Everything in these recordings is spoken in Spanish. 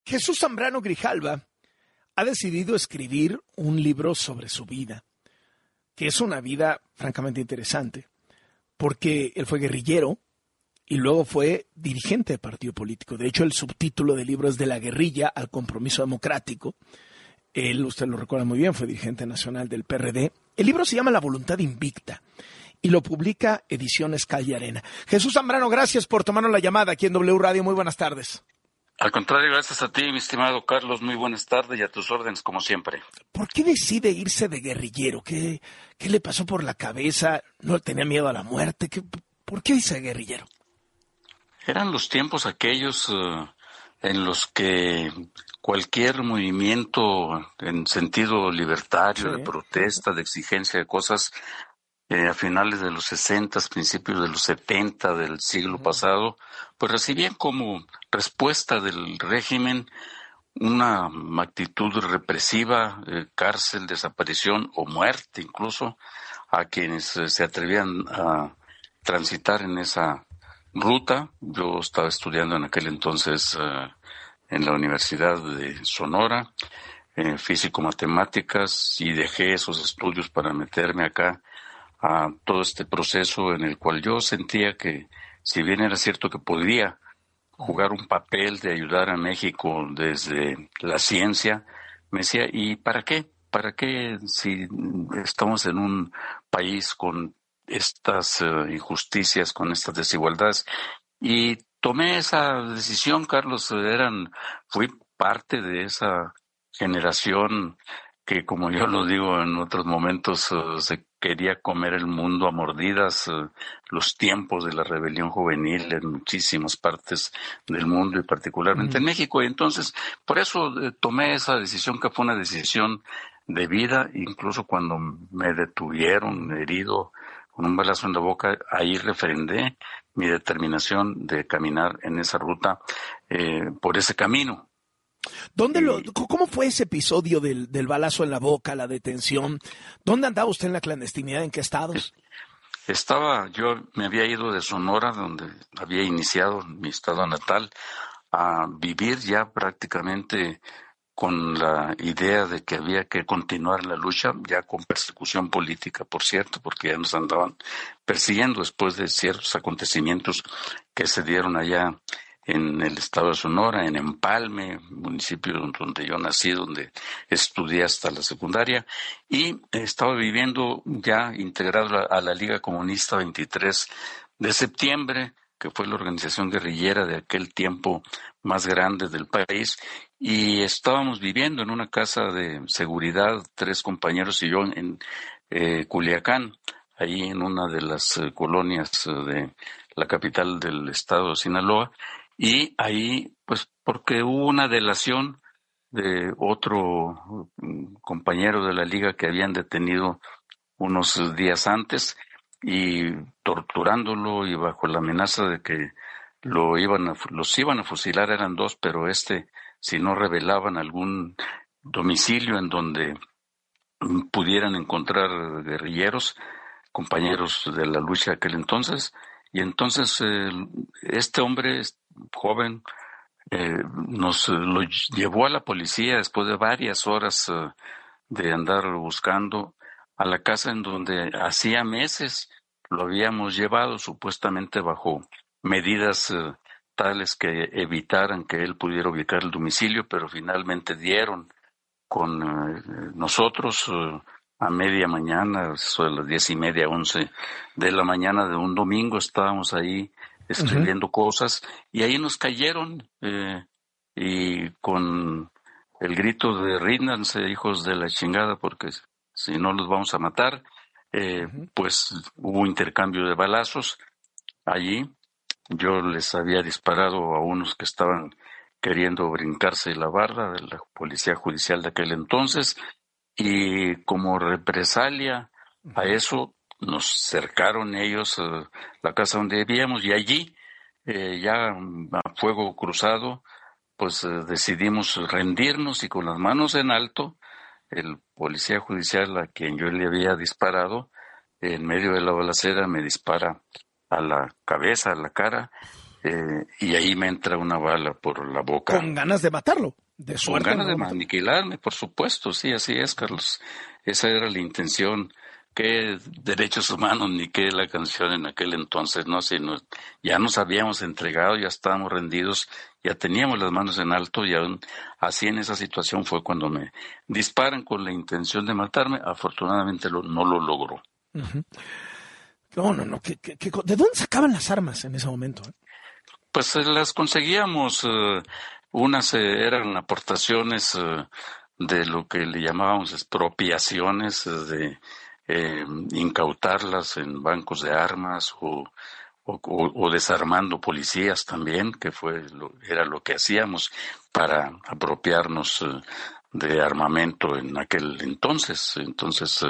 Jesús Zambrano Grijalva ha decidido escribir un libro sobre su vida, que es una vida francamente interesante, porque él fue guerrillero y luego fue dirigente de partido político. De hecho, el subtítulo del libro es De la guerrilla al compromiso democrático. Él, usted lo recuerda muy bien, fue dirigente nacional del PRD. El libro se llama La voluntad invicta y lo publica Ediciones Calle Arena. Jesús Zambrano, gracias por tomarnos la llamada aquí en W Radio. Muy buenas tardes. Al contrario, gracias a ti, mi estimado Carlos. Muy buenas tardes y a tus órdenes, como siempre. ¿Por qué decide irse de guerrillero? ¿Qué le pasó por la cabeza? ¿No tenía miedo a la muerte? ¿Por qué irse de guerrillero? Eran los tiempos aquellos en los que cualquier movimiento en sentido libertario, de protesta, de exigencia de cosas, a finales de los 60, principios de los 70 del siglo pasado, pues recibían como respuesta del régimen una actitud represiva, cárcel, desaparición o muerte incluso a quienes se atrevían a transitar en esa ruta. Yo estaba estudiando en aquel entonces en la Universidad de Sonora, físico-matemáticas, y dejé esos estudios para meterme acá a todo este proceso en el cual yo sentía que, si bien era cierto que podía jugar un papel de ayudar a México desde la ciencia, me decía, ¿y para qué? ¿Para qué si estamos en un país con estas injusticias, con estas desigualdades? Y tomé esa decisión, Carlos. Fui parte de esa generación que, como yo lo digo en otros momentos, se quería comer el mundo a mordidas, los tiempos de la rebelión juvenil en muchísimas partes del mundo y particularmente en México. Y entonces, por eso tomé esa decisión, que fue una decisión de vida. Incluso cuando me detuvieron herido con un balazo en la boca, ahí refrendé mi determinación de caminar en esa ruta, por ese camino. ¿Cómo fue ese episodio del balazo en la boca, la detención? ¿Dónde andaba usted en la clandestinidad? ¿En qué estados? Yo me había ido de Sonora, donde había iniciado mi estado natal, a vivir ya prácticamente con la idea de que había que continuar la lucha, ya con persecución política, por cierto, porque ya nos andaban persiguiendo después de ciertos acontecimientos que se dieron allá en el estado de Sonora, en Empalme, municipio donde yo nací, donde estudié hasta la secundaria, y estaba viviendo ya integrado a la Liga Comunista 23 de septiembre, que fue la organización guerrillera de aquel tiempo más grande del país, y estábamos viviendo en una casa de seguridad, 3 compañeros y yo, en Culiacán, ahí en una de las colonias de la capital del estado de Sinaloa. Y ahí, pues, porque hubo una delación de otro compañero de la liga que habían detenido unos días antes, y torturándolo y bajo la amenaza de que los iban a fusilar. Eran 2, pero si no revelaban algún domicilio en donde pudieran encontrar guerrilleros, compañeros de la lucha de aquel entonces. Y entonces este hombre joven nos lo llevó a la policía después de varias horas de andar buscando, a la casa en donde hacía meses lo habíamos llevado, supuestamente bajo medidas tales que evitaran que él pudiera ubicar el domicilio, pero finalmente dieron con nosotros a media mañana, eso de las 10:30, 11 de la mañana de un domingo. Estábamos ahí escribiendo cosas, y ahí nos cayeron y con el grito de ríndanse, hijos de la chingada, porque si no los vamos a matar, pues hubo intercambio de balazos allí. Yo les había disparado a unos que estaban queriendo brincarse la barra de la policía judicial de aquel entonces, y como represalia a eso nos cercaron ellos la casa donde vivíamos, y allí ya a fuego cruzado pues decidimos rendirnos, y con las manos en alto el policía judicial a quien yo le había disparado en medio de la balacera me dispara a la cabeza, a la cara, y ahí me entra una bala por la boca. Con ganas de matarlo, de Con suerte. ganas de aniquilarme, por supuesto, sí, así es, Carlos. Esa era la intención. Qué derechos humanos ni qué la canción en aquel entonces, no, sino ya nos habíamos entregado, ya estábamos rendidos, ya teníamos las manos en alto y aún así en esa situación fue cuando me disparan con la intención de matarme. Afortunadamente no lo logró. Uh-huh. No. ¿De dónde sacaban las armas en ese momento? Pues las conseguíamos, unas eran aportaciones de lo que le llamábamos expropiaciones, de incautarlas en bancos de armas o desarmando policías también, que era lo que hacíamos para apropiarnos de armamento en aquel entonces. Entonces,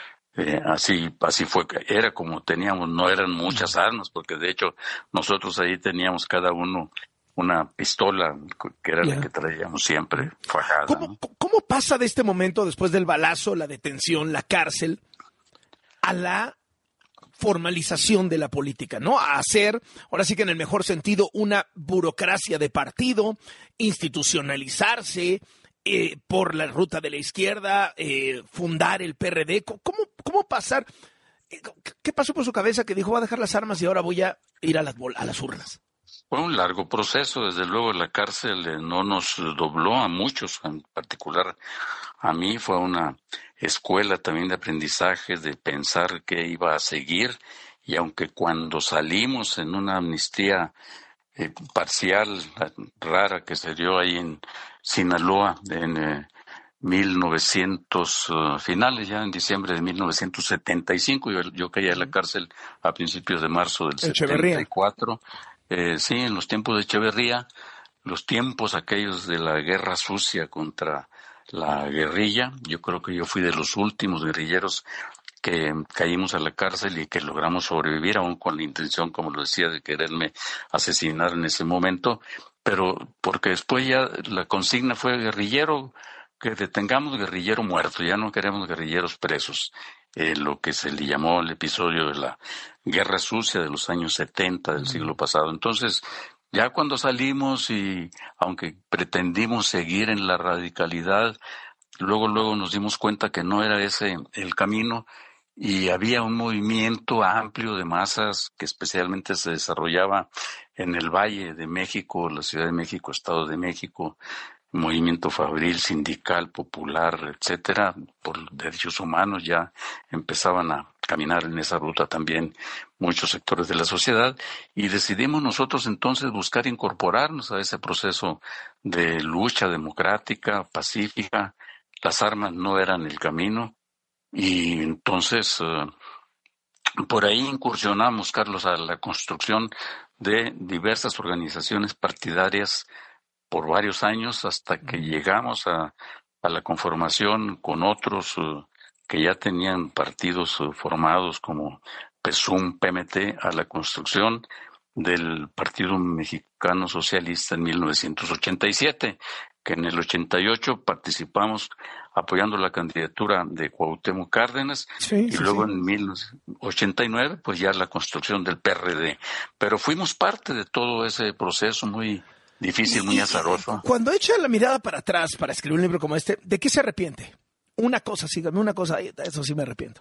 así fue, era como teníamos, no eran muchas armas, porque de hecho nosotros ahí teníamos cada uno una pistola, que era la que traíamos siempre fajada. ¿Cómo pasa de este momento, después del balazo, la detención, la cárcel, a la formalización de la política, ¿no? A hacer, ahora sí que en el mejor sentido, una burocracia de partido, institucionalizarse por la ruta de la izquierda, fundar el PRD? ¿Cómo pasar? ¿Qué pasó por su cabeza que dijo, voy a dejar las armas y ahora voy a ir a las urnas? Fue un largo proceso, desde luego la cárcel no nos dobló a muchos, en particular a mí fue una escuela también de aprendizaje, de pensar qué iba a seguir, y aunque cuando salimos en una amnistía parcial, rara, que se dio ahí en Sinaloa en 1900, finales ya en diciembre de 1975, yo caí a la cárcel a principios de marzo del Echeverría. 74, sí, en los tiempos de Echeverría, los tiempos aquellos de la guerra sucia contra la guerrilla. Yo creo que yo fui de los últimos guerrilleros que caímos a la cárcel y que logramos sobrevivir, aún con la intención, como lo decía, de quererme asesinar en ese momento, pero porque después ya la consigna fue guerrillero, que detengamos guerrillero muerto, ya no queremos guerrilleros presos, lo que se le llamó el episodio de la guerra sucia de los años 70 del siglo pasado. Entonces, ya cuando salimos y aunque pretendimos seguir en la radicalidad, luego nos dimos cuenta que no era ese el camino, y había un movimiento amplio de masas que especialmente se desarrollaba en el Valle de México, la Ciudad de México, Estado de México, movimiento fabril, sindical, popular, etcétera, por derechos humanos. Ya empezaban a caminar en esa ruta también muchos sectores de la sociedad, y decidimos nosotros entonces buscar incorporarnos a ese proceso de lucha democrática, pacífica. Las armas no eran el camino, y entonces por ahí incursionamos, Carlos, a la construcción de diversas organizaciones partidarias por varios años, hasta que llegamos a la conformación con otros que ya tenían partidos formados como PSUM, PMT, a la construcción del Partido Mexicano Socialista en 1987, que en el 88 participamos apoyando la candidatura de Cuauhtémoc Cárdenas, luego en 1989 pues ya la construcción del PRD. Pero fuimos parte de todo ese proceso muy difícil, muy azaroso. Cuando echa la mirada para atrás para escribir un libro como este, ¿de qué se arrepiente? Una cosa, sígame, una cosa, eso sí me arrepiento.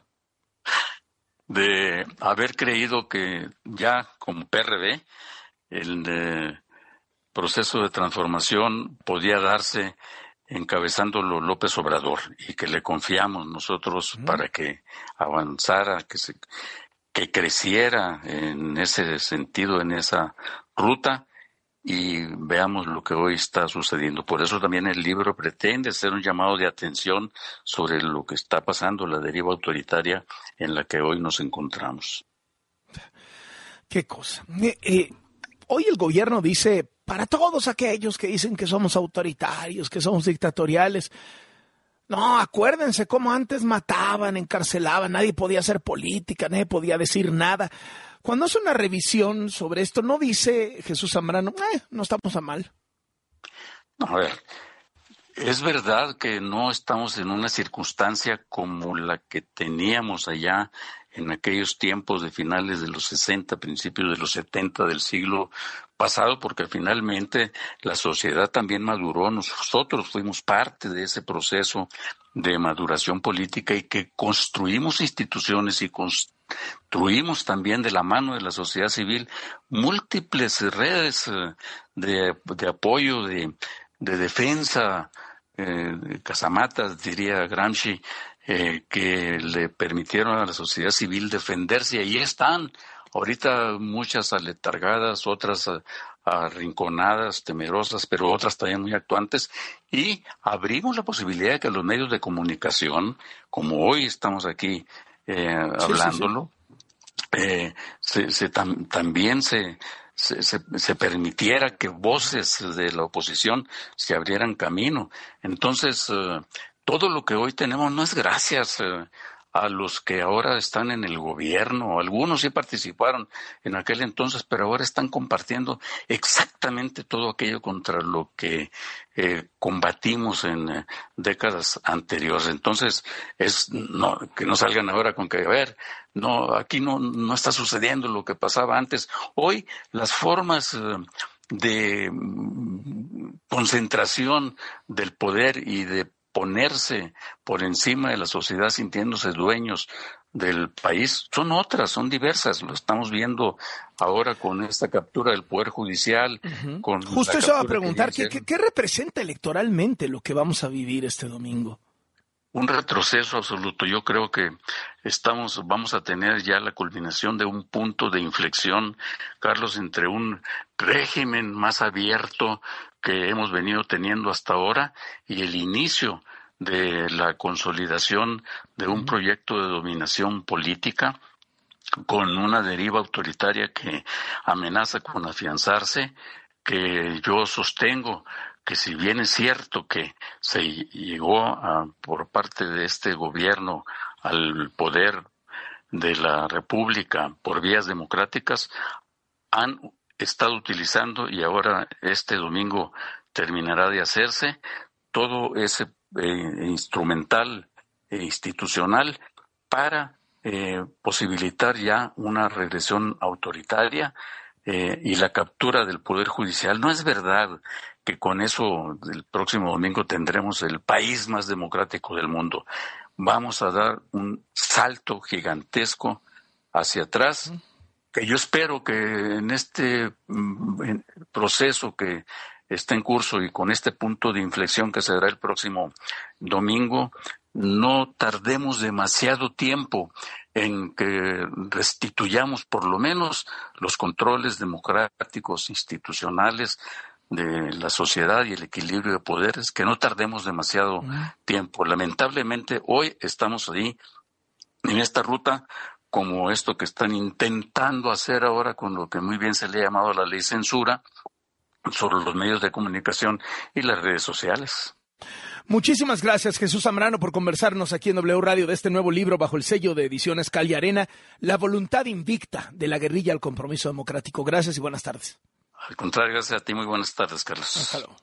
De haber creído que ya como PRD el proceso de transformación podía darse encabezándolo López Obrador, y que le confiamos nosotros para que avanzara, que creciera en ese sentido, en esa ruta, y veamos lo que hoy está sucediendo. Por eso también el libro pretende ser un llamado de atención sobre lo que está pasando, la deriva autoritaria en la que hoy nos encontramos. Qué cosa. Hoy el gobierno dice, para todos aquellos que dicen que somos autoritarios, que somos dictatoriales, no, acuérdense cómo antes mataban, encarcelaban, nadie podía hacer política, nadie podía decir nada. Cuando hace una revisión sobre esto, ¿no dice Jesús Zambrano, no estamos a mal? A ver, Es verdad que no estamos en una circunstancia como la que teníamos allá en aquellos tiempos de finales de los 60, principios de los 70 del siglo pasado, porque finalmente la sociedad también maduró, nosotros fuimos parte de ese proceso de maduración política y que construimos instituciones y construimos también de la mano de la sociedad civil múltiples redes de apoyo, de defensa, casamatas, diría Gramsci, que le permitieron a la sociedad civil defenderse, y ahí están. Ahorita muchas aletargadas, otras arrinconadas, temerosas, pero otras también muy actuantes, y abrimos la posibilidad de que los medios de comunicación, como hoy estamos aquí hablándolo, también se permitiera que voces de la oposición se abrieran camino. Entonces, todo lo que hoy tenemos no es gracias a los que ahora están en el gobierno. Algunos sí participaron en aquel entonces, pero ahora están compartiendo exactamente todo aquello contra lo que combatimos en décadas anteriores. Entonces, que no salgan ahora con que, a ver, no, aquí no está sucediendo lo que pasaba antes. Hoy las formas de concentración del poder y de ponerse por encima de la sociedad sintiéndose dueños del país son otras, son diversas. Lo estamos viendo ahora con esta captura del Poder Judicial. Con justo eso va a preguntar, ¿qué representa electoralmente lo que vamos a vivir este domingo? Un retroceso absoluto. Yo creo que vamos a tener ya la culminación de un punto de inflexión, Carlos, entre un régimen más abierto que hemos venido teniendo hasta ahora y el inicio de la consolidación de un proyecto de dominación política con una deriva autoritaria que amenaza con afianzarse, que yo sostengo que si bien es cierto que se llegó por parte de este gobierno al poder de la República por vías democráticas, han estado utilizando, y ahora este domingo terminará de hacerse, todo ese instrumental e institucional para posibilitar ya una regresión autoritaria y la captura del Poder Judicial. No es verdad que con eso el próximo domingo tendremos el país más democrático del mundo. Vamos a dar un salto gigantesco hacia atrás, que yo espero que en este proceso que está en curso y con este punto de inflexión que se dará el próximo domingo, no tardemos demasiado tiempo en que restituyamos por lo menos los controles democráticos institucionales de la sociedad y el equilibrio de poderes, que no tardemos demasiado tiempo. Lamentablemente hoy estamos ahí en esta ruta, como esto que están intentando hacer ahora con lo que muy bien se le ha llamado la ley censura sobre los medios de comunicación y las redes sociales. Muchísimas gracias, Jesús Zambrano, por conversarnos aquí en W Radio de este nuevo libro bajo el sello de Ediciones Cal y Arena, La voluntad invicta de la guerrilla al compromiso democrático. Gracias y buenas tardes. Al contrario, gracias a ti. Muy buenas tardes, Carlos. Hasta luego.